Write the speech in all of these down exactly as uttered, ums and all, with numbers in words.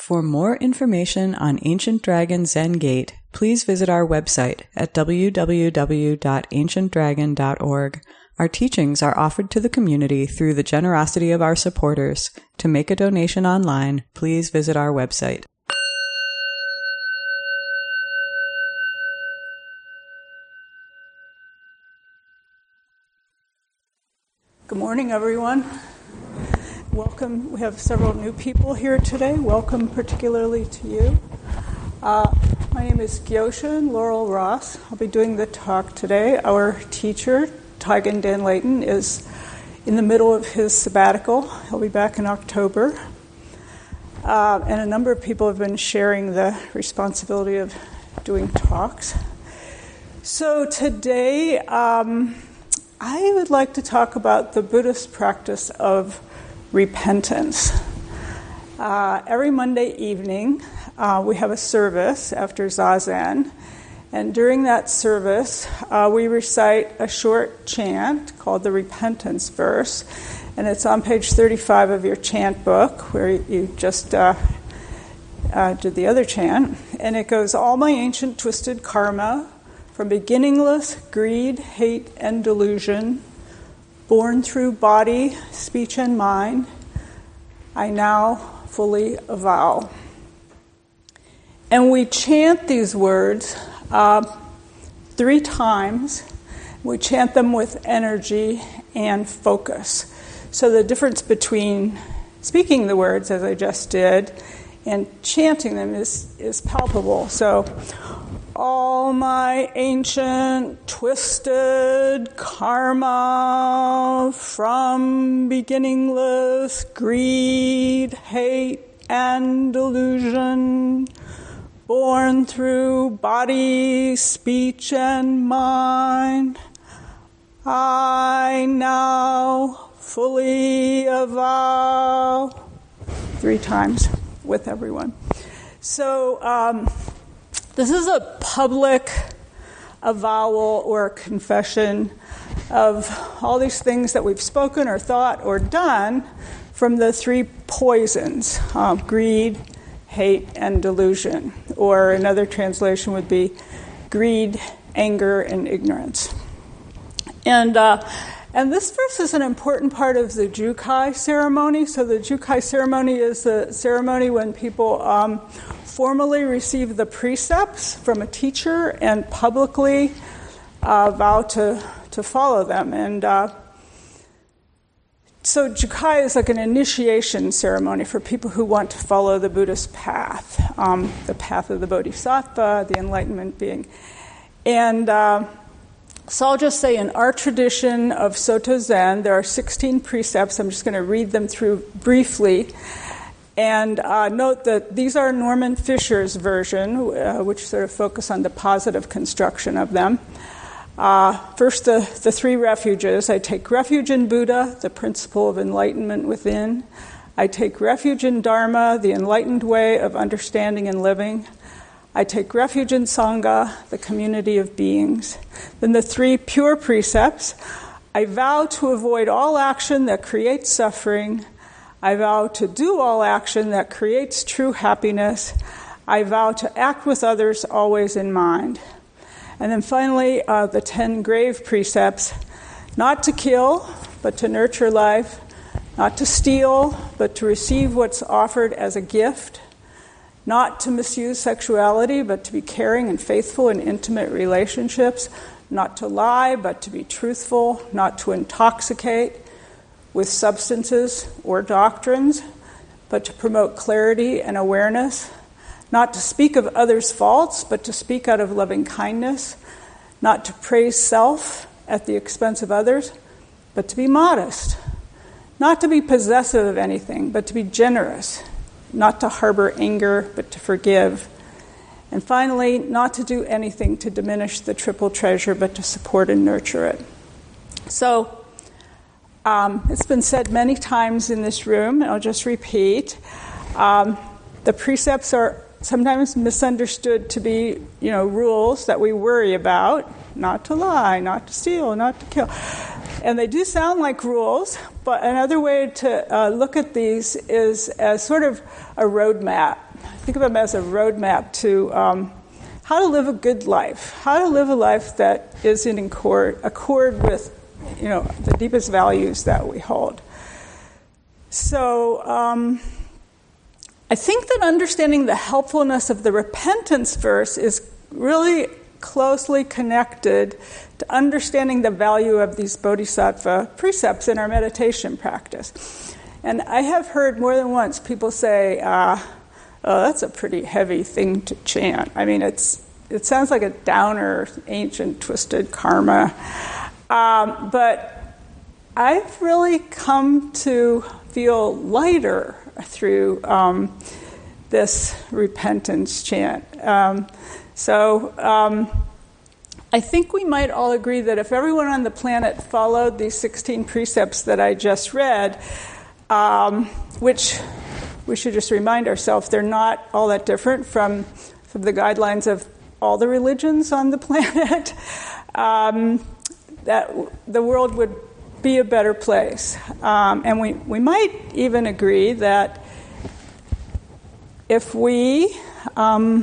For more information on Ancient Dragon Zen Gate, please visit our website at w w w dot ancient dragon dot org. Our teachings are offered to the community through the generosity of our supporters. To make a donation online, please visit our website. Good morning, everyone. Welcome. We have several new people here today. Welcome particularly to you. Uh, my name is Gyoshin Laurel Ross. I'll be doing the talk today. Our teacher, Taigen Dan Leighton, is in the middle of his sabbatical. He'll be back in October. Uh, and a number of people have been sharing the responsibility of doing talks. So today, um, I would like to talk about the Buddhist practice of repentance. Uh, every Monday evening, uh, we have a service after Zazen, and during that service, uh, we recite a short chant called the Repentance Verse, and it's on page thirty-five of your chant book, where you just uh, uh, did the other chant, and it goes, "All my ancient twisted karma, from beginningless greed, hate, and delusion, born through body, speech, and mind, I now fully avow." And we chant these words uh, three times. We chant them with energy and focus. So the difference between speaking the words, as I just did, and chanting them is, is palpable. So, all my ancient twisted karma, from beginningless greed, hate, and delusion, born through body, speech, and mind, I now fully avow. Three times with everyone. So, um, this is a public avowal or a confession of all these things that we've spoken or thought or done from the three poisons, um, greed, hate, and delusion. Or another translation would be greed, anger, and ignorance. And uh, and this verse is an important part of the Jukai ceremony. So the Jukai ceremony is the ceremony when people um, formally receive the precepts from a teacher and publicly uh, vow to, to follow them. And uh, so Jukai is like an initiation ceremony for people who want to follow the Buddhist path, um, the path of the Bodhisattva, the enlightenment being. And uh, so I'll just say in our tradition of Soto Zen, there are sixteen precepts. I'm just going to read them through briefly. And uh, note that these are Norman Fisher's version, uh, which sort of focus on the positive construction of them. Uh, first, the, the three refuges. I take refuge in Buddha, the principle of enlightenment within. I take refuge in Dharma, the enlightened way of understanding and living. I take refuge in Sangha, the community of beings. Then the three pure precepts. I vow to avoid all action that creates suffering. I vow to do all action that creates true happiness. I vow to act with others always in mind. And then finally, uh, the ten grave precepts. Not to kill, but to nurture life. Not to steal, but to receive what's offered as a gift. Not to misuse sexuality, but to be caring and faithful in intimate relationships. Not to lie, but to be truthful. Not to intoxicate with substances or doctrines, but to promote clarity and awareness. Not to speak of others' faults, but to speak out of loving kindness. Not to praise self at the expense of others, but to be modest. Not to be possessive of anything, but to be generous. Not to harbor anger, but to forgive. And finally, not to do anything to diminish the triple treasure, but to support and nurture it. So, um, it's been said many times in this room, and I'll just repeat. Um, the precepts are sometimes misunderstood to be, you know, rules that we worry about. Not to lie, not to steal, not to kill. And they do sound like rules, but another way to uh, look at these is as sort of a roadmap think of them as a roadmap to um, how to live a good life, how to live a life that is in accord, accord with, you know, the deepest values that we hold. So um, I think that understanding the helpfulness of the repentance verse is really closely connected to understanding the value of these bodhisattva precepts in our meditation practice. And I have heard more than once people say, uh, oh, that's a pretty heavy thing to chant. I mean, it's it sounds like a downer, ancient, twisted karma. Um, but I've really come to feel lighter through um, this repentance chant. Um, so um, I think we might all agree that if everyone on the planet followed these sixteen precepts that I just read, um, which we should just remind ourselves they're not all that different from, from the guidelines of all the religions on the planet, um, that the world would be a better place. Um, and we, we might even agree that if we um,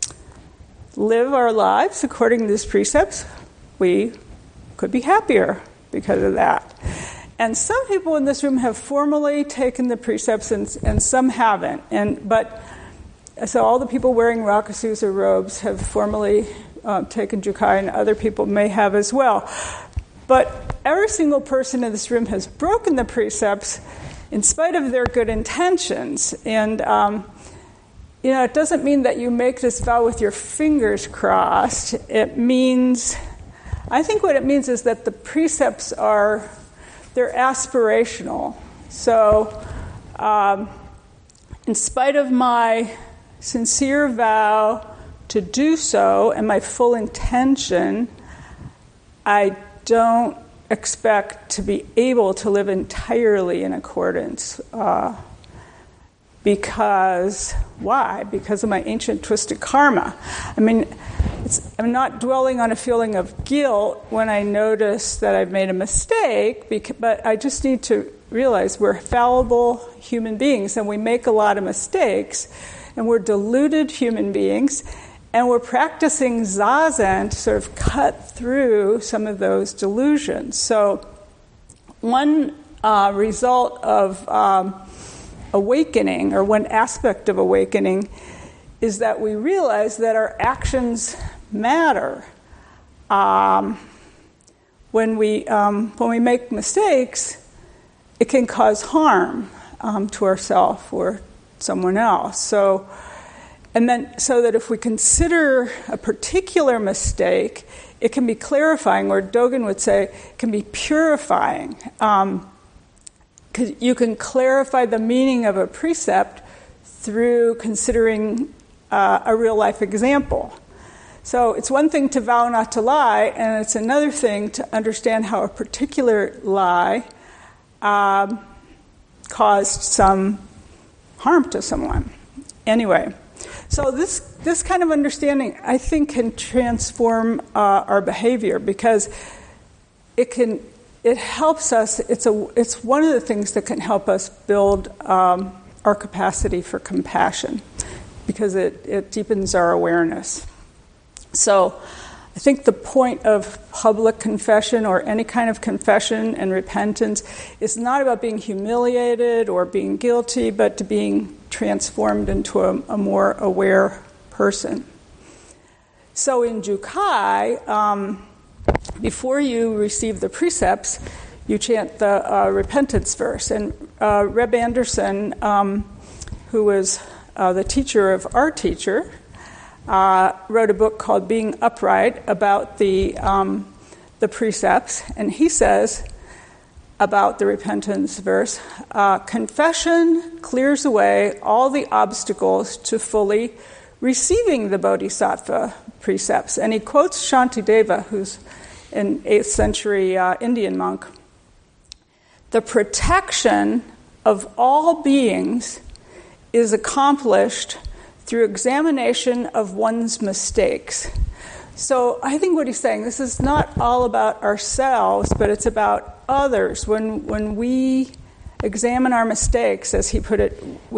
live our lives according to these precepts, we could be happier because of that. And some people in this room have formally taken the precepts and, and some haven't. And but so all the people wearing rakusus or robes have formally uh, taken Jukai, and other people may have as well. But every single person in this room has broken the precepts in spite of their good intentions. And, um, you know, it doesn't mean that you make this vow with your fingers crossed. It means, I think what it means is that the precepts are, they're aspirational. So, um, in spite of my sincere vow to do so and my full intention, I don't expect to be able to live entirely in accordance. Uh, because, why? Because of my ancient twisted karma. I mean, it's, I'm not dwelling on a feeling of guilt when I notice that I've made a mistake, because, but I just need to realize we're fallible human beings and we make a lot of mistakes, and we're deluded human beings. And we're practicing Zazen to sort of cut through some of those delusions. So one uh, result of um, awakening, or one aspect of awakening, is that we realize that our actions matter. Um, when we um, when we make mistakes, it can cause harm um, to ourselves or someone else. So. And then, so that if we consider a particular mistake, it can be clarifying, or Dogen would say, it can be purifying. Because um, you can clarify the meaning of a precept through considering uh, a real-life example. So it's one thing to vow not to lie, and it's another thing to understand how a particular lie um, caused some harm to someone. Anyway. So this this kind of understanding, I think, can transform uh, our behavior, because it can it helps us. It's a it's one of the things that can help us build um, our capacity for compassion, because it, it deepens our awareness. So I think the point of public confession, or any kind of confession and repentance, is not about being humiliated or being guilty, but to being transformed into a, a more aware person. So in Jukai, um, before you receive the precepts, you chant the uh, repentance verse. And uh, Reb Anderson, um, who was uh, the teacher of our teacher, uh, wrote a book called Being Upright about the um, the precepts. And he says about the repentance verse, uh, confession clears away all the obstacles to fully receiving the bodhisattva precepts. And he quotes Shantideva, who's an eighth century uh, Indian monk. The protection of all beings is accomplished through examination of one's mistakes. So I think what he's saying, this is not all about ourselves, but it's about others. When when we examine our mistakes, as he put it, we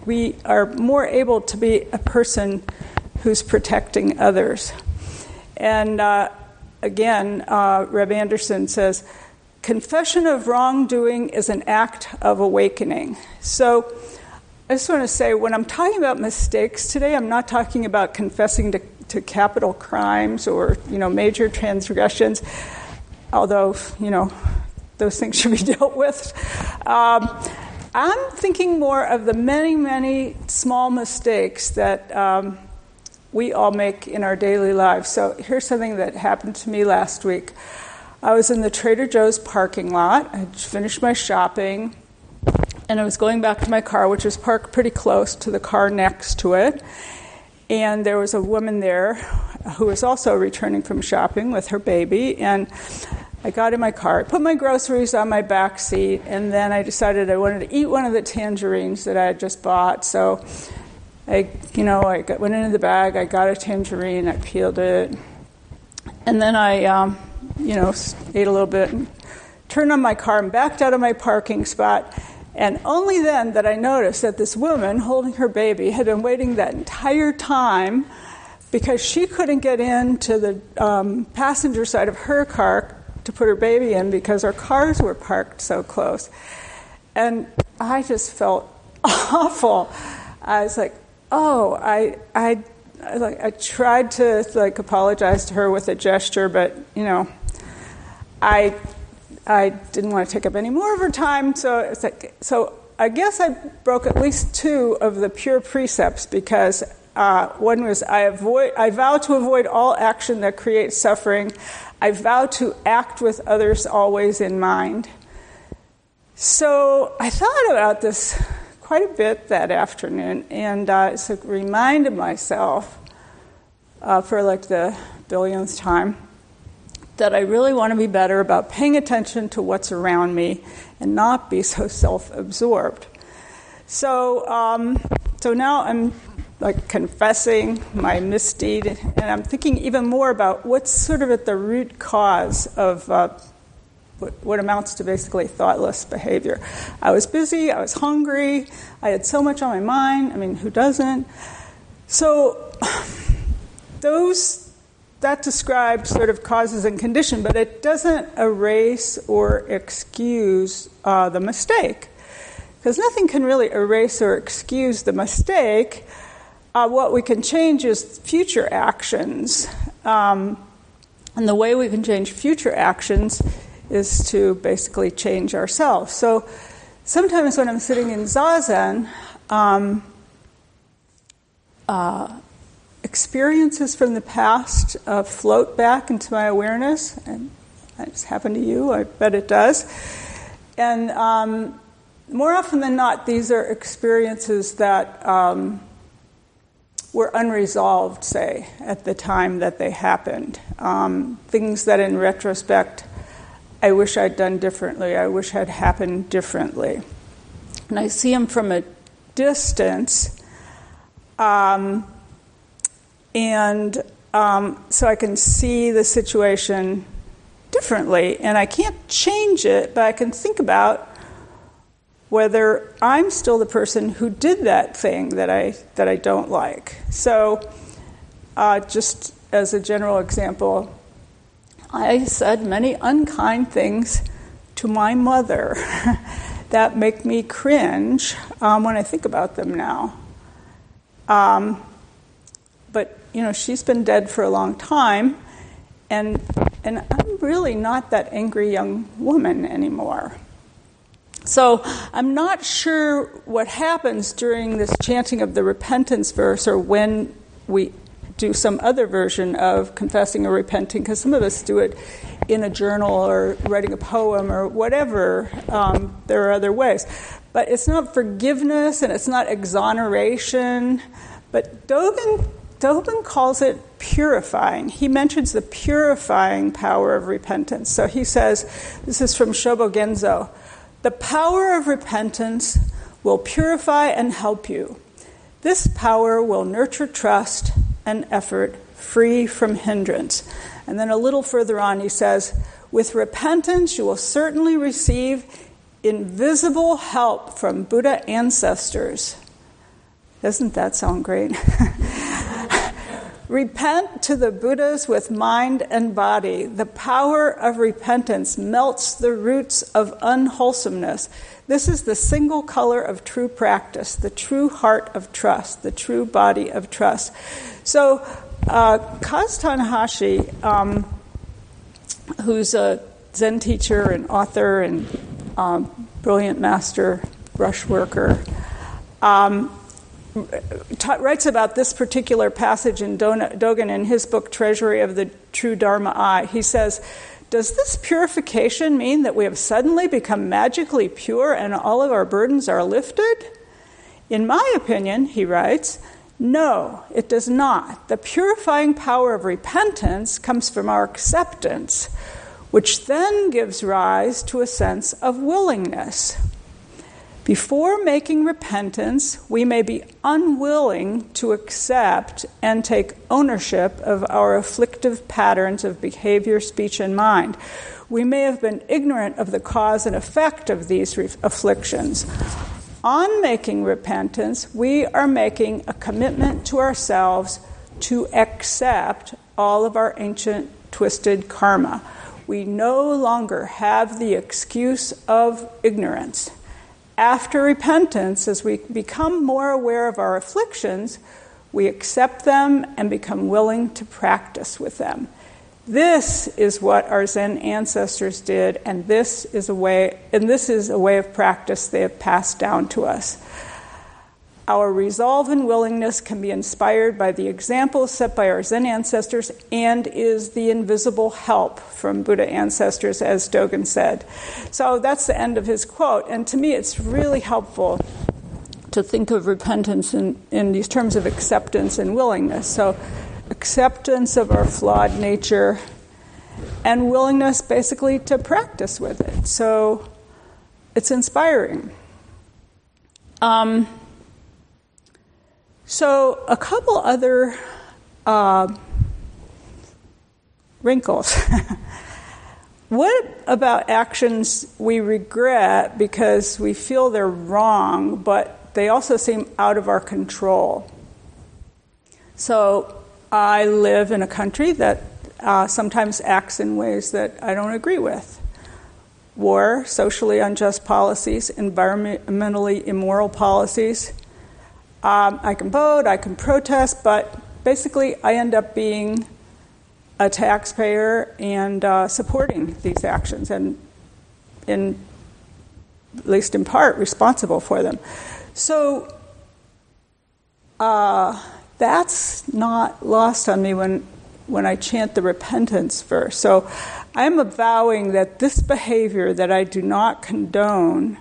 we are more able to be a person who's protecting others. And uh, again, uh, Reb Anderson says, confession of wrongdoing is an act of awakening. So I just want to say, when I'm talking about mistakes today, I'm not talking about confessing to, to capital crimes or, you know, major transgressions, although, you know, those things should be dealt with. Um, I'm thinking more of the many, many small mistakes that um, we all make in our daily lives. So here's something that happened to me last week. I was in the Trader Joe's parking lot. I had finished my shopping, and I was going back to my car, which was parked pretty close to the car next to it. And there was a woman there who was also returning from shopping with her baby, and I got in my car, I put my groceries on my back seat, and then I decided I wanted to eat one of the tangerines that I had just bought. So I, you know, I got, went into the bag, I got a tangerine, I peeled it, and then I, um, you know, ate a little bit, and turned on my car and backed out of my parking spot. And only then did I notice that this woman holding her baby had been waiting that entire time because she couldn't get into the um, passenger side of her car to put her baby in because our cars were parked so close. And I just felt awful. I was like, oh, I, I, I, like, I tried to like apologize to her with a gesture, but you know, I, I didn't want to take up any more of her time. So it's like, so I guess I broke at least two of the pure precepts because uh, one was I avoid, I vow to avoid all action that creates suffering. I vow to act with others always in mind. So I thought about this quite a bit that afternoon, and uh, so reminded myself uh, for like the billionth time that I really want to be better about paying attention to what's around me and not be so self-absorbed. So, um, so now I'm like confessing my misdeed, and I'm thinking even more about what's sort of at the root cause of uh, what, what amounts to basically thoughtless behavior. I was busy, I was hungry, I had so much on my mind. I mean, who doesn't? So those that describes sort of causes and condition, but it doesn't erase or excuse uh, the mistake, because nothing can really erase or excuse the mistake. Uh, what we can change is future actions. Um, and the way we can change future actions is to basically change ourselves. So sometimes when I'm sitting in Zazen, um, uh, experiences from the past uh, float back into my awareness. And it's happened to you, I bet it does. And um, more often than not, these are experiences that Um, were unresolved, say, at the time that they happened. Um, things that in retrospect, I wish I'd done differently, I wish had happened differently. And I see them from a distance, um, and um, so I can see the situation differently. And I can't change it, but I can think about whether I'm still the person who did that thing that I that I don't like. So, uh, just as a general example, I said many unkind things to my mother that make me cringe um, when I think about them now. Um, but you know, she's been dead for a long time, and and I'm really not that angry young woman anymore. So I'm not sure what happens during this chanting of the repentance verse or when we do some other version of confessing or repenting, because some of us do it in a journal or writing a poem or whatever. Um, there are other ways. But it's not forgiveness and it's not exoneration. But Dogen, Dogen calls it purifying. He mentions the purifying power of repentance. So he says, this is from Shobo Genzo, the power of repentance will purify and help you. This power will nurture trust and effort free from hindrance. And then a little further on he says, with repentance you will certainly receive invisible help from Buddha ancestors. Doesn't that sound great? Repent to the Buddhas with mind and body. The power of repentance melts the roots of unwholesomeness. This is the single color of true practice, the true heart of trust, the true body of trust. So, uh, Kaz Tanahashi, um, who's a Zen teacher and author and um, brilliant master brush worker, um, T- writes about this particular passage in Dogen in his book, Treasury of the True Dharma Eye. He says, does this purification mean that we have suddenly become magically pure and all of our burdens are lifted? In my opinion, he writes, no, it does not. The purifying power of repentance comes from our acceptance, which then gives rise to a sense of willingness. Before making repentance, we may be unwilling to accept and take ownership of our afflictive patterns of behavior, speech, and mind. We may have been ignorant of the cause and effect of these re- afflictions. On making repentance, we are making a commitment to ourselves to accept all of our ancient twisted karma. We no longer have the excuse of ignorance. After repentance, as we become more aware of our afflictions, we accept them and become willing to practice with them. This is what our Zen ancestors did, and this is a way, and this is a way of practice they have passed down to us. Our resolve and willingness can be inspired by the examples set by our Zen ancestors and is the invisible help from Buddha ancestors, as Dogen said. So that's the end of his quote. And to me, it's really helpful to think of repentance in, in these terms of acceptance and willingness. So acceptance of our flawed nature and willingness basically to practice with it. So it's inspiring. Um... So a couple other uh, wrinkles. What about actions we regret because we feel they're wrong, but they also seem out of our control? So I live in a country that uh, sometimes acts in ways that I don't agree with. War, socially unjust policies, environmentally immoral policies. Um, I can vote, I can protest, but basically I end up being a taxpayer and uh, supporting these actions and, in, at least in part, responsible for them. So uh, that's not lost on me when, when I chant the repentance verse. So I'm avowing that this behavior that I do not condone,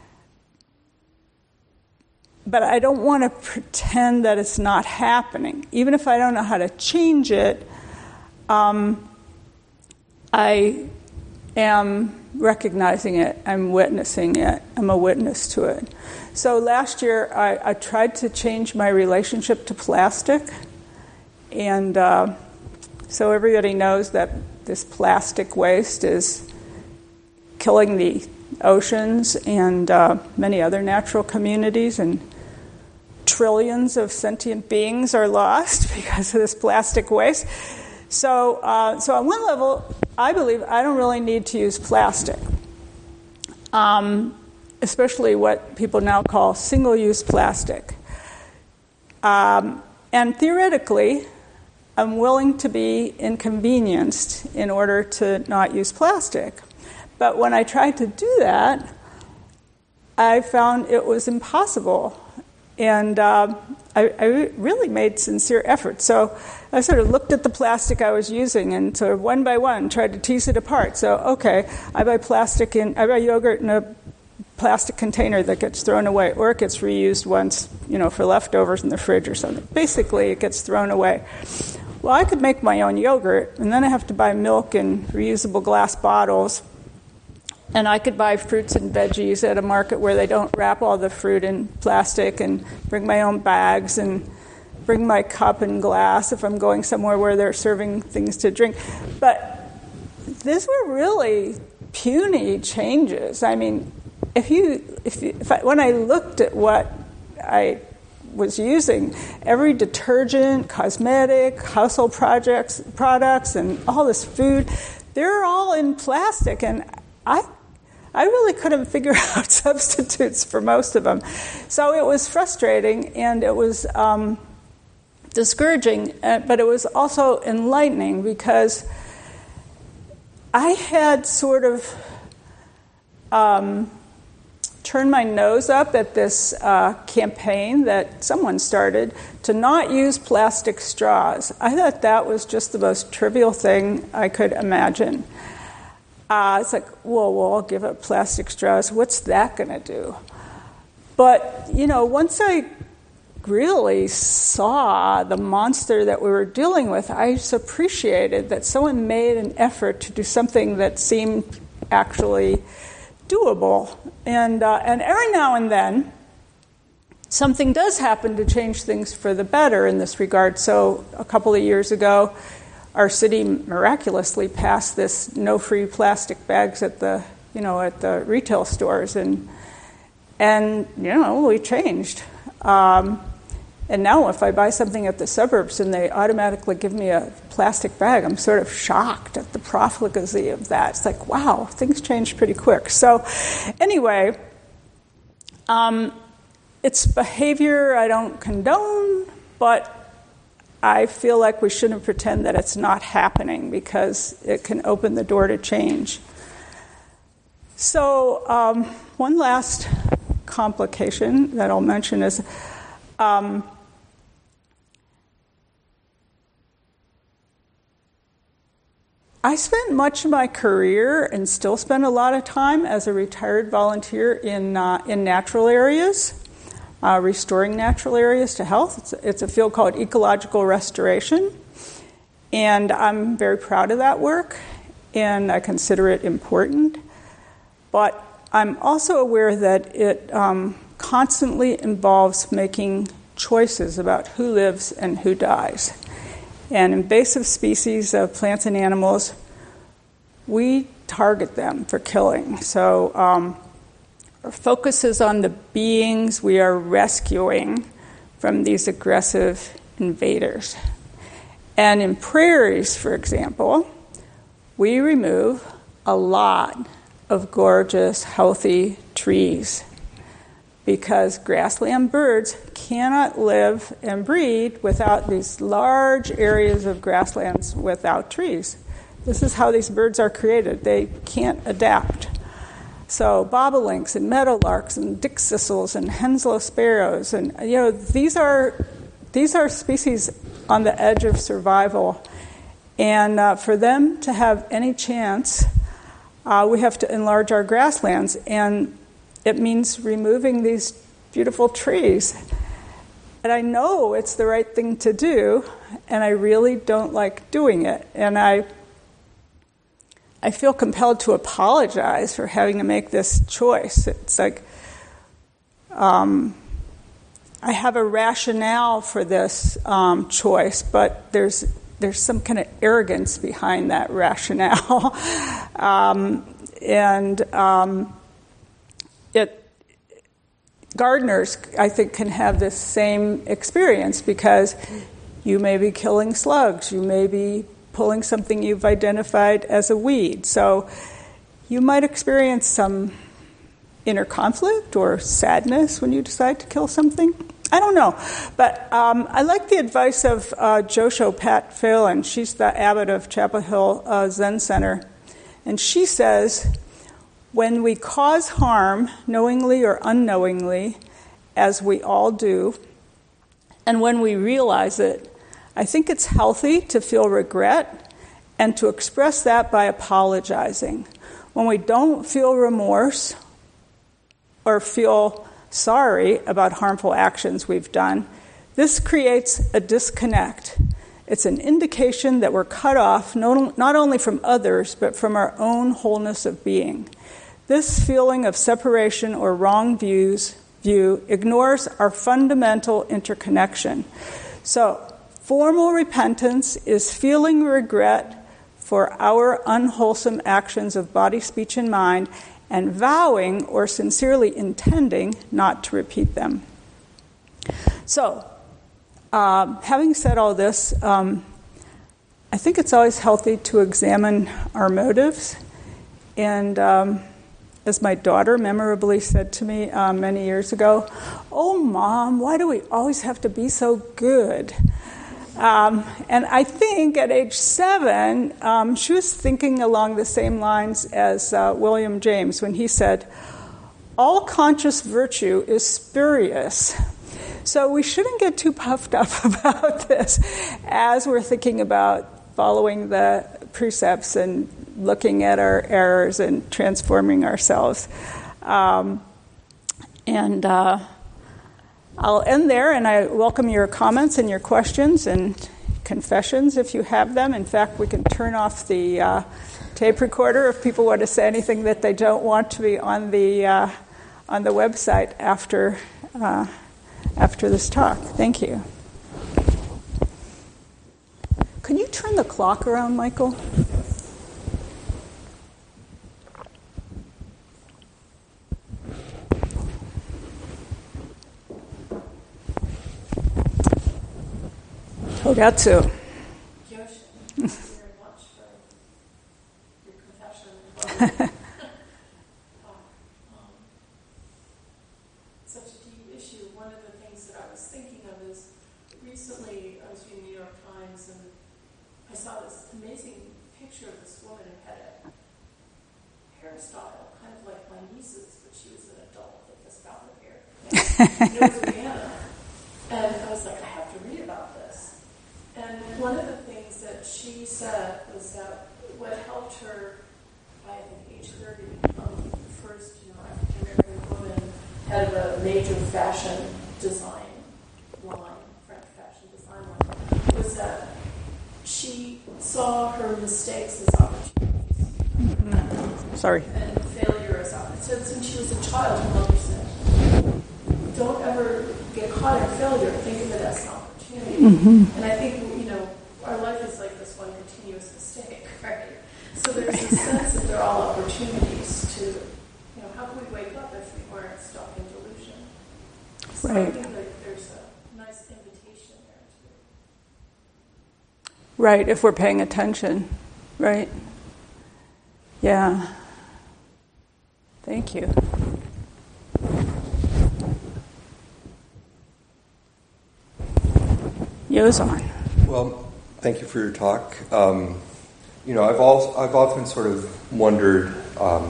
but I don't want to pretend that it's not happening. Even if I don't know how to change it, um, I am recognizing it. I'm witnessing it. I'm a witness to it. So last year, I, I tried to change my relationship to plastic. And uh, so everybody knows that this plastic waste is killing the oceans and uh, many other natural communities, and trillions of sentient beings are lost because of this plastic waste. So, uh, so on one level, I believe I don't really need to use plastic, um, especially what people now call single-use plastic. Um, and theoretically, I'm willing to be inconvenienced in order to not use plastic. But when I tried to do that, I found it was impossible. And uh, I, I really made sincere effort. So I sort of looked at the plastic I was using and sort of one by one tried to tease it apart. So, okay, I buy plastic in, I buy yogurt in a plastic container that gets thrown away, or it gets reused once, you know, for leftovers in the fridge or something. Basically, it gets thrown away. Well, I could make my own yogurt, and then I have to buy milk in reusable glass bottles. And I could buy fruits and veggies at a market where they don't wrap all the fruit in plastic, and bring my own bags and bring my cup and glass if I'm going somewhere where they're serving things to drink. But these were really puny changes. I mean, if you, if, you, if I, when I looked at what I was using. Every detergent, cosmetic, household projects, products, and all this food, they're all in plastic. And I I really couldn't figure out substitutes for most of them. So it was frustrating, and it was um, discouraging, but it was also enlightening, because I had sort of um, turned my nose up at this uh, campaign that someone started to not use plastic straws. I thought that was just the most trivial thing I could imagine. Uh, it's like, well, we'll all give up plastic straws. What's that going to do? But, you know, once I really saw the monster that we were dealing with, I just appreciated that someone made an effort to do something that seemed actually doable. And uh, and every now and then, something does happen to change things for the better in this regard. So a couple of years ago, our city miraculously passed this no free plastic bags at the you know at the retail stores, and and you know we changed. Um, And now if I buy something at the suburbs and they automatically give me a plastic bag, I'm sort of shocked at the profligacy of that. It's like, wow, things change pretty quick. So anyway, um, it's behavior I don't condone, but I feel like we shouldn't pretend that it's not happening, because it can open the door to change. So um, one last complication that I'll mention is Um, I spent much of my career, and still spend a lot of time as a retired volunteer in uh, in natural areas, uh, restoring natural areas to health. It's, it's a field called ecological restoration, and I'm very proud of that work, and I consider it important. But I'm also aware that it um, constantly involves making choices about who lives and who dies. And invasive species of plants and animals, we target them for killing. So um, our focus is on the beings we are rescuing from these aggressive invaders. And in prairies, for example, we remove a lot of gorgeous, healthy trees, because grassland birds cannot live and breed without these large areas of grasslands without trees. This is how these birds are created. They can't adapt. So bobolinks and meadowlarks and dickcissels and Henslow sparrows, and you know these are these are species on the edge of survival, and uh, for them to have any chance, uh, we have to enlarge our grasslands, and it means removing these beautiful trees. And I know it's the right thing to do, and I really don't like doing it. And I I feel compelled to apologize for having to make this choice. It's like um, I have a rationale for this um, choice, but there's there's some kind of arrogance behind that rationale. um, and um, it gardeners, I think, can have this same experience, because you may be killing slugs, you may be pulling something you've identified as a weed. So you might experience some inner conflict or sadness when you decide to kill something. I don't know. But um, I like the advice of uh, Josho Pat Phelan. She's the abbot of Chapel Hill uh, Zen Center. And she says, when we cause harm, knowingly or unknowingly, as we all do, and when we realize it, I think it's healthy to feel regret and to express that by apologizing. When we don't feel remorse or feel sorry about harmful actions we've done, this creates a disconnect. It's an indication that we're cut off not only from others, but from our own wholeness of being. This feeling of separation or wrong views view ignores our fundamental interconnection. So, formal repentance is feeling regret for our unwholesome actions of body, speech, and mind, and vowing or sincerely intending not to repeat them. So, um, having said all this, um, I think it's always healthy to examine our motives. And um, as my daughter memorably said to me uh, many years ago, "Oh, Mom, why do we always have to be so good?" Um, and I think at age seven, um, she was thinking along the same lines as uh, William James when he said, "All conscious virtue is spurious." So we shouldn't get too puffed up about this as we're thinking about following the precepts and looking at our errors and transforming ourselves. Um, and uh, I'll end there, and I welcome your comments and your questions and confessions if you have them. In fact, we can turn off the uh, tape recorder if people want to say anything that they don't want to be on the uh, on the website after uh, after this talk. Thank you. Can you turn the clock around, Michael? Togatsu. Kyoshin, thank you very much for your confession. um, such a deep issue. One of the things that I was thinking of is recently I was reading the New York Times and I saw this amazing picture of this woman who had a hairstyle kind of like my niece's, but she was an adult with this bout of hair. And it was Rihanna. And I was like, I have to read about this. And one of the things that she said was that what helped her by I think age thirty, um, the first you know African American woman head of a major fashion design line, French fashion design line, was that she saw her mistakes as opportunities. Mm-hmm. Sorry. And failure as opportunities. Since she was a child, her mother said, don't ever get caught in failure. Think of it as an opportunity. Mm-hmm. And I think, you know, our life is like this one continuous mistake, right? So there's a sense that they're all opportunities to, you know, how can we wake up if we weren't stuck in delusion? So right. I think like there's a nice invitation there too. Right, if we're paying attention, right? Yeah. Thank you. Yozon. Well, thank you for your talk. Um, you know, I've all, I've often sort of wondered, um,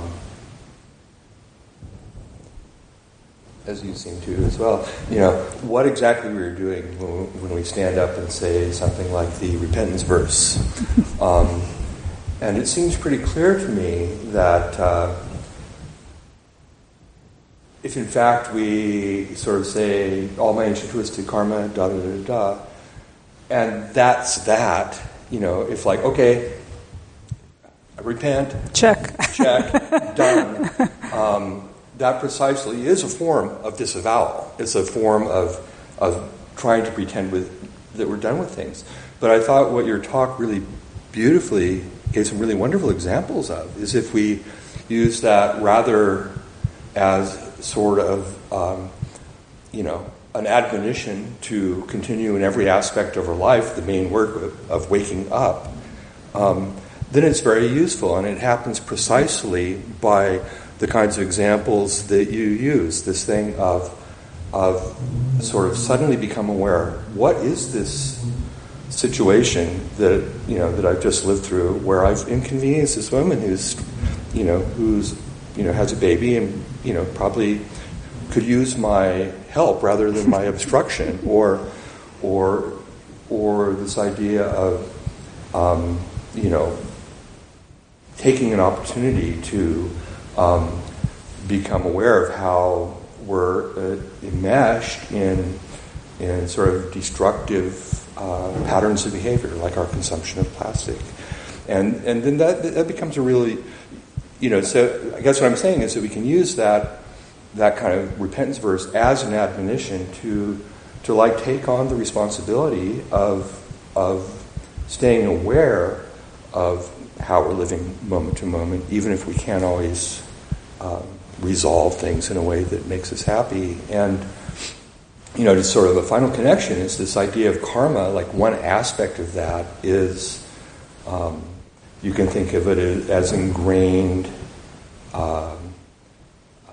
as you seem to as well, you know, what exactly we were doing when we, when we stand up and say something like the repentance verse. Um, and it seems pretty clear to me that uh, if in fact we sort of say, all my ancient twisted karma, da da da da, and that's that, you know, if like, okay, I repent. Check. Check. Done. Um, that precisely is a form of disavowal. It's a form of of trying to pretend with that we're done with things. But I thought what your talk really beautifully gave some really wonderful examples of is if we use that rather as sort of, um, you know, an admonition to continue in every aspect of our life, the main work of, of waking up, um, then it's very useful. And it happens precisely by the kinds of examples that you use, this thing of of sort of suddenly become aware, what is this situation that, you know, that I've just lived through where I've inconvenienced this woman who's, you know, who's, you know, has a baby and, you know, probably could use my help rather than my obstruction, or or or this idea of um, you know, taking an opportunity to um, become aware of how we're uh, enmeshed in in sort of destructive uh, patterns of behavior, like our consumption of plastic, and and then that that becomes a really, you know. So I guess what I'm saying is that we can use that. that kind of repentance verse as an admonition to to like take on the responsibility of of staying aware of how we're living moment to moment, even if we can't always um, resolve things in a way that makes us happy. And you know, just sort of a final connection is this idea of karma. Like one aspect of that is um, you can think of it as, as ingrained, um, uh,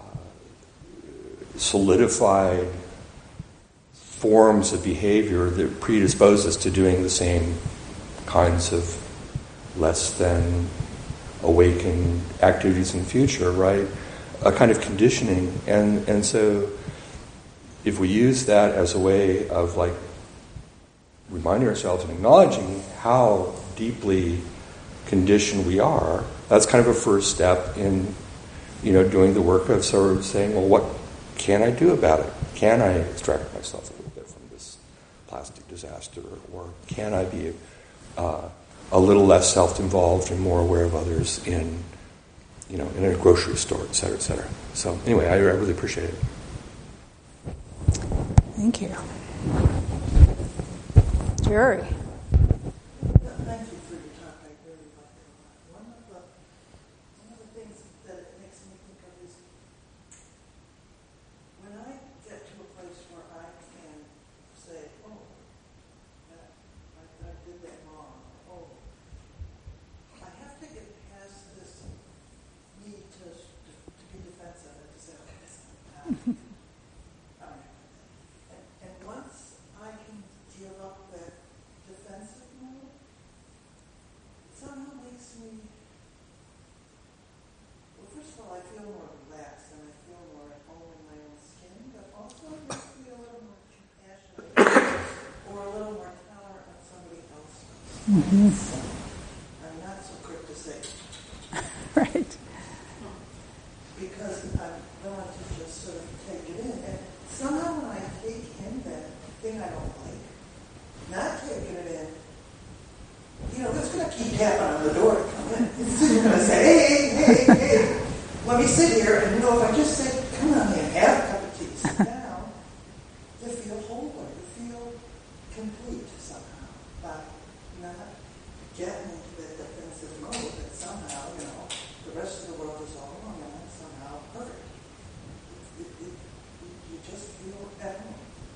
solidified forms of behavior that predispose us to doing the same kinds of less than awakened activities in the future, right? A kind of conditioning. And, and so if we use that as a way of like reminding ourselves and acknowledging how deeply conditioned we are, that's kind of a first step in, you know, doing the work of sort of saying, well, what can I do about it? Can I extract myself a little bit from this plastic disaster? Or can I be uh, a little less self-involved and more aware of others in, you know, in a grocery store, et cetera, et cetera. So anyway, I, I really appreciate it. Thank you. Jerry. Thank you for your talk. I really liked it a lot. One of the one of the things that it makes me think of is when I get to a place where I can say, "Oh, that, I, I did that wrong." Oh, I have to get past this need to to, to be defensive and to say, "Okay, this is not." And once I can give up that defensive mode, it somehow makes me, well, first of all, I feel more relaxed and I feel more at home in my own skin, but also it makes me a little more compassionate or a little more tolerant of somebody else. Mm-hmm. So I'm not so quick to say. Right. Because I'm willing to just sort of take it in. And somehow when I take in that thing I don't like, not taking it in, you know, it's going to keep tapping on the door to come in. You're going to say, hey, hey, hey, hey, let me sit here. And, you know, if I just say, come on in, have a cup of tea, sit down, you feel whole, you feel complete somehow by not getting into that defensive mode that somehow, you know, the rest of the world is all wrong and I'm somehow perfect. It, it, it, you just feel at home.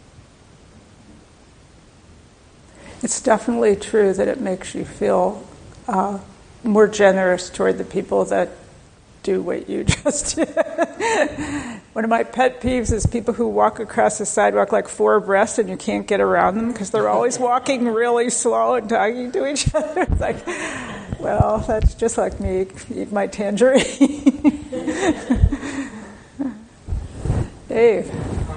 It's definitely true that it makes you feel uh, more generous toward the people that do what you just did. One of my pet peeves is people who walk across the sidewalk like four abreast and you can't get around them because they're always walking really slow and talking to each other. It's like, well, that's just like me. Eat my tangerine. Dave.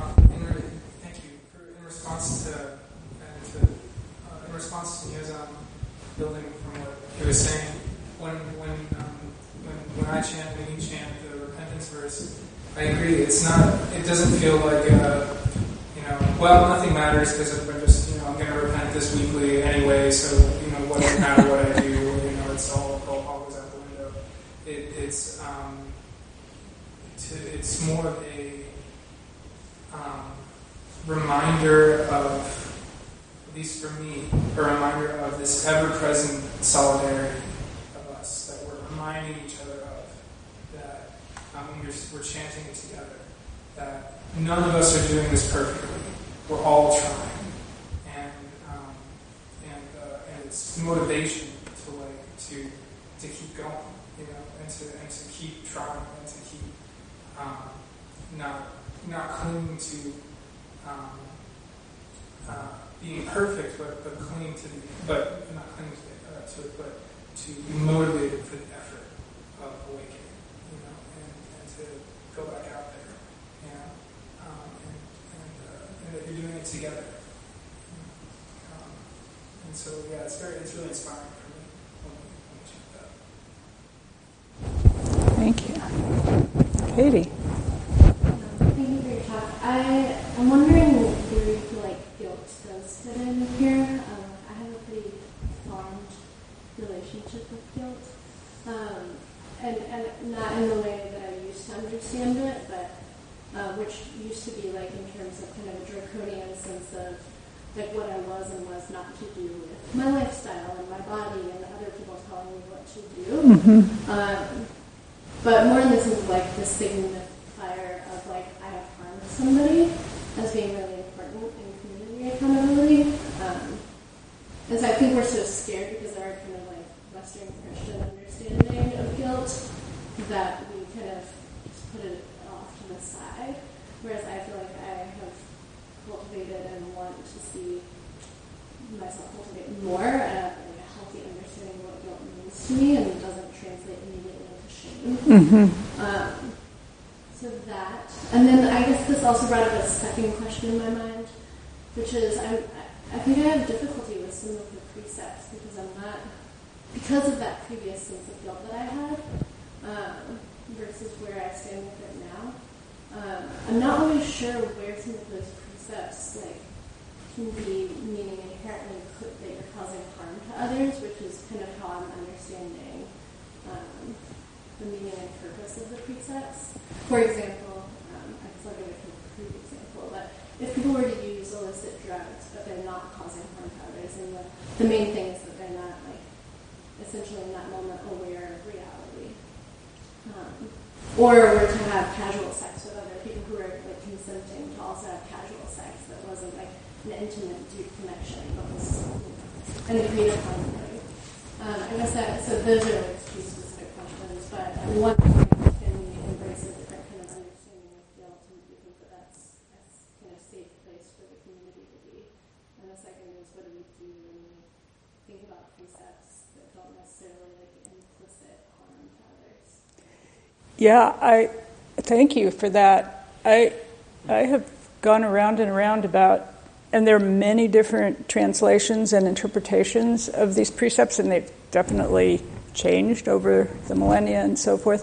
Response to his um, building from what he was saying, when when um, when when I chant, when you chant the repentance verse, I agree. It's not. It doesn't feel like uh, you know. Well, nothing matters because I'm just you know I'm going to repent this weekly anyway. So you know what doesn't matter what I do. You know it's all all, all goes out the window. It, it's um, to, it's more of a um, reminder of. At least for me, a reminder of this ever-present solidarity of us that we're reminding each other of, that um, we're, we're chanting it together, that none of us are doing this perfectly. We're all trying, and um, and, uh, and it's motivation to like to to keep going, you know, and to and to keep trying and to keep um, not not clinging to. Um, uh, being perfect, but, but clinging to the, but not clinging to, the, uh, to it, but to be motivated for the effort of awakening, you know, and, and to go back out there, you know, um, and, and, uh, and that you're doing it together. Um, and so, yeah, it's very, it's really inspiring for me when we check Thank you. that. Katie. Thank you for your talk. I, I'm wondering if you feel like guilt does fit in here. Um, I have a pretty fond relationship with guilt. Um, and, and not in the way that I used to understand it, but uh, which used to be like in terms of kind of a draconian sense of like what I was and was not to do with my lifestyle and my body and other people telling me what to do. Mm-hmm. Um, but more in the sense of like the signifier of like I have harmed somebody as being really important. and so I think we're so scared because of our kind of like Western Christian understanding of guilt that we kind of just put it off to the side. Whereas I feel like I have cultivated and want to see myself cultivate more and like a healthy understanding of what guilt means to me, and it doesn't translate immediately into shame. Mm-hmm. Um, so that, and then I guess this also brought up a second question in my mind, which is I'm, I think I have difficulty with some of the precepts because I'm not, because of that previous sense of guilt that I had, um, versus where I stand with it now. Um, I'm not always sure where some of those precepts like can be meaning inherently that you're causing harm to others, which is kind of how I'm understanding um, the meaning and purpose of the precepts. For example, um, I guess I'll give a crude example, but if people were to use illicit drugs, but they're not causing harm to others, and the, the main thing is that they're not, like, essentially in that moment aware of reality. Um, or were to have casual sex with other people who are, like, consenting to also have casual sex that wasn't, like, an intimate, deep connection, but was, you know, an agreed upon thing. Um, I guess that, so those are, like, two specific questions, but one can embrace a different kind of understanding of guilt, and do you think that that's a kind of safe place for the community to be? And the second is, what do we do when we think about precepts that don't necessarily like implicit harm to others? Yeah, I thank you for that. I I have gone around and around about, and there are many different translations and interpretations of these precepts, and they've definitely changed over the millennia and so forth.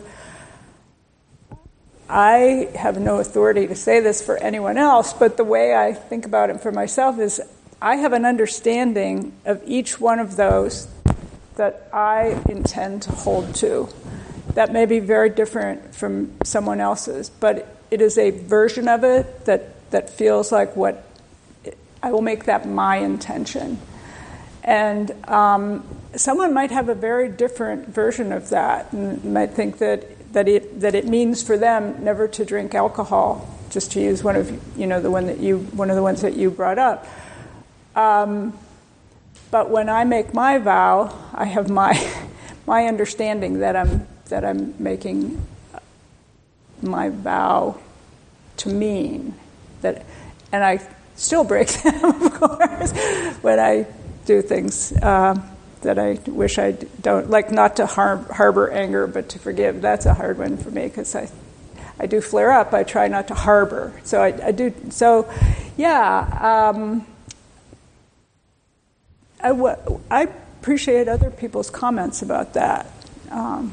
I have no authority to say this for anyone else, but the way I think about it for myself is I have an understanding of each one of those that I intend to hold to. That may be very different from someone else's, but it is a version of it that, that feels like what I will make that my intention. And um, someone might have a very different version of that and might think that that it that it means for them never to drink alcohol, just to use one of you know the one that you one of the ones that you brought up. Um, but when I make my vow, I have my my understanding that I'm that I'm making my vow to mean that, and I still break them, of course, when I do things uh, that I wish I don't, like not to har- harbor anger, but to forgive. That's a hard one for me because I, I do flare up. I try not to harbor. So I, I do. So, yeah. Um, I, w- I appreciate other people's comments about that. Um,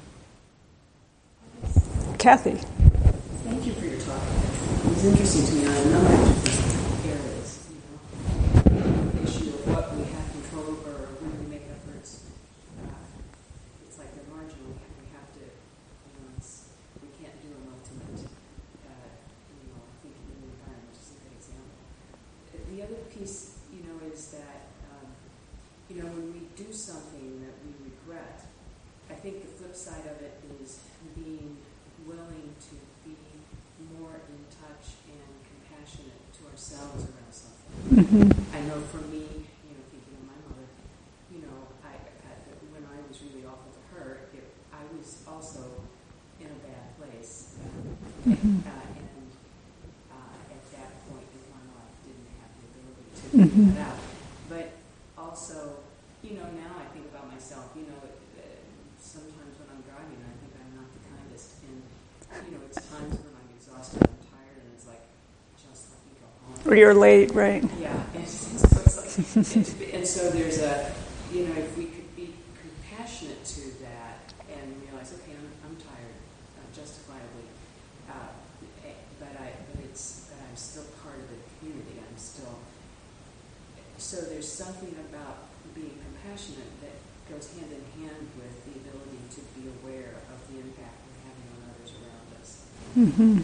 Kathy. Thank you for your talk. It was interesting to me on a number of different areas. You know, the issue of what we have control over, when we make efforts. Uh, it's like they're marginal. We have to, you know, it's, we can't do an ultimate. Uh, you know, I think in the environment is a good example. The other piece, you know, is that um, you know, when we do something that we regret, I think the flip side of it is being willing to be more in touch and compassionate to ourselves around something. Mm-hmm. I know for me, you know, thinking of my mother, you know, I, I when I was really awful to her, it, I was also in a bad place, uh, Mm-hmm. uh, and uh, at that point in my life, didn't have the ability to Mm-hmm. figure that out. But also, you know, now I think about myself. You know, uh, sometimes when I'm driving, I think I'm not the kindest, and you know, it's times when I'm exhausted, I'm tired, and it's like, just let me go home. Or you're late, right? Yeah, and so it's like, and, and so there's a, you know, if we could be compassionate to that and realize, okay, I'm, I'm tired, uh, justifiably, uh, but I, but it's, but I'm still part of the community. I'm still. So there's something about being compassionate that goes hand in hand with the ability to be aware of the impact we're having on others around us. Mm-hmm.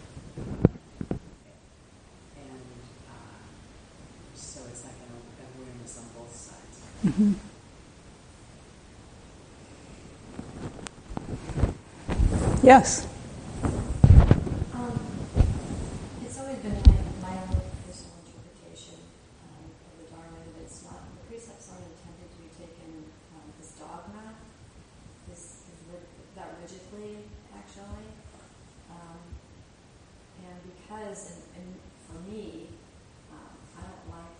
And uh, so it's like an awareness on both sides. Mm-hmm. Yes. Um, it's always been my, my own personal interpretation um, of the Dharma that it's not in the precepts because, in, in, for me, um, I don't like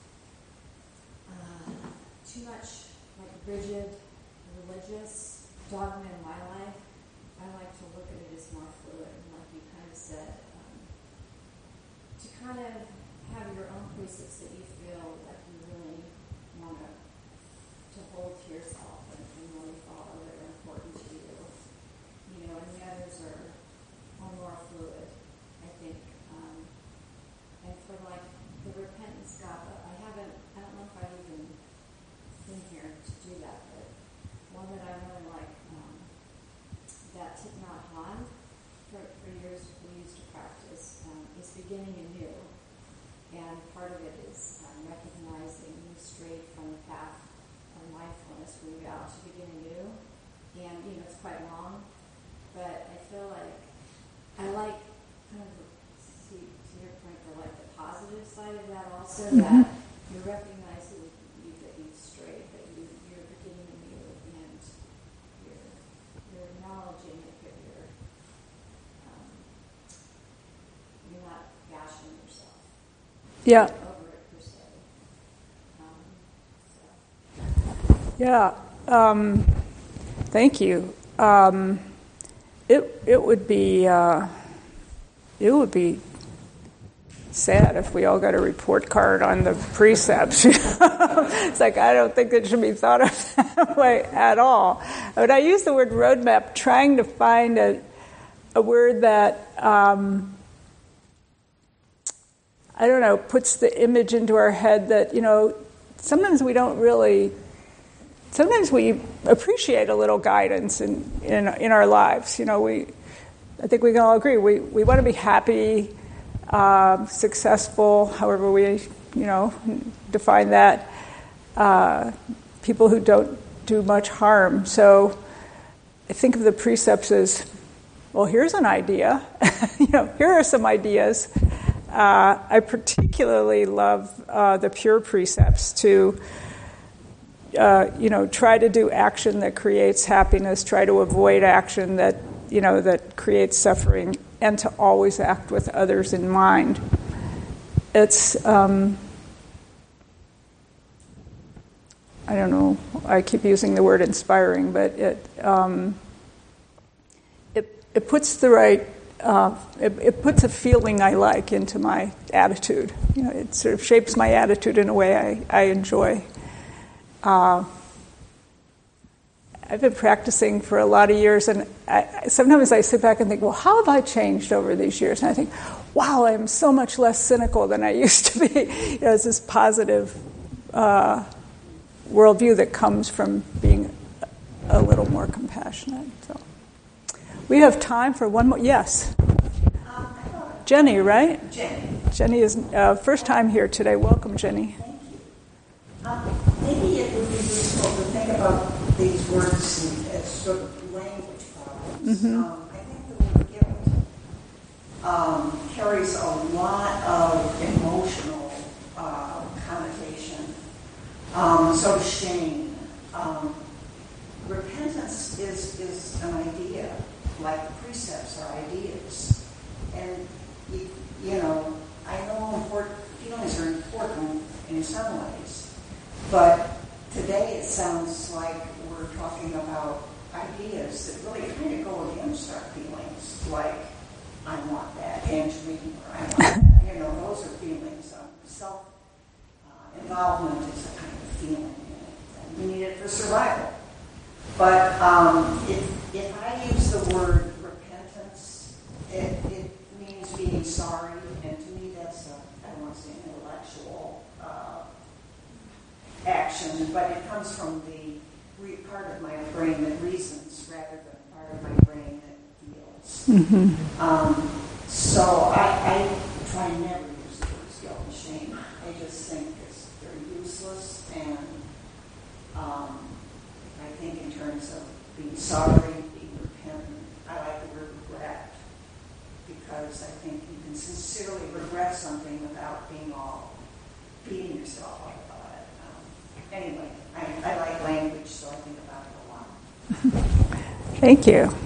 uh, too much like rigid religious dogma in my life. I like to look at it as more fluid, and like you kind of said, um, to kind of have your own precepts that you feel like you really want to to hold to yourself and, and really follow that are important to you. You know, and the others are, are more fluid, I think. Um, and for like the repentance gaba, I haven't, I don't know if I've even been here to do that, but one that I really like, um, that Thich Nhat Hanh, for, for years we used to practice, um, is beginning anew. And part of it is um, recognizing you strayed from the path of mindfulness when you out to begin anew. And, you know, it's quite long, but I feel like I like kind of, to, to your point, the like the positive side of that also, mm-hmm. that you're recognizing you, that you've strayed, that you, you're beginning anew, and you're, you're acknowledging it, but you're, um, you're not bashing yourself. Yeah. Over it, per se. Um, so. Yeah. Um, thank you. Um, it it would be uh, it would be sad if we all got a report card on the precepts. It's like, I don't think it should be thought of that way at all. But I use the word roadmap, trying to find a a word that um, I don't know, puts the image into our head that, you know, sometimes we don't really, sometimes we appreciate a little guidance in, in, in our lives. You know, we, I think we can all agree, we, we want to be happy, uh, successful, however we, you know, define that, uh, people who don't do much harm. So I think of the precepts as, well, here's an idea. You know, here are some ideas. Uh, I particularly love uh, the pure precepts to, uh, you know, try to do action that creates happiness, try to avoid action that, you know, that creates suffering, and to always act with others in mind. It's, um, I don't know, I keep using the word inspiring, but it um, it, it puts the right Uh, it, it puts a feeling I like into my attitude. You know, it sort of shapes my attitude in a way I, I enjoy. Uh, I've been practicing for a lot of years, and I, sometimes I sit back and think, well, how have I changed over these years? And I think, wow, I'm so much less cynical than I used to be. You know, it's this positive uh, worldview that comes from being a little more compassionate. So. We have time for one more. Yes. Um, Jenny, right? Jenny. Jenny is uh, first time here today. Welcome, Jenny. Thank you. Um, maybe it would be useful to think about these words as sort of language problems. Mm-hmm. Um, I think the word guilt um, carries a lot of emotional uh, connotation. Um, so does shame. Um, repentance is, is an idea. Like precepts are ideas. And, you, you know, I know important, feelings are important in some ways, but today it sounds like we're talking about ideas that really kind of go against our feelings, like, I want that tangerine, or I want that. You know, those are feelings. Um, self-involvement uh, is a kind of feeling, and we need it for survival. But um, if, if I use the word repentance, it, it means being sorry, and to me that's a, I don't want to say an intellectual uh, action, but it comes from the re- part of my brain that reasons rather than part of my brain that feels. Mm-hmm. Um, so I, I try never to use the words guilt and shame. I just think it's they're useless, and um, I think in terms of being sorry, being repentant, I like the word regret, because I think you can sincerely regret something without being all beating yourself up about it. Um, anyway, I, I like language, so I think about it a lot. Thank you.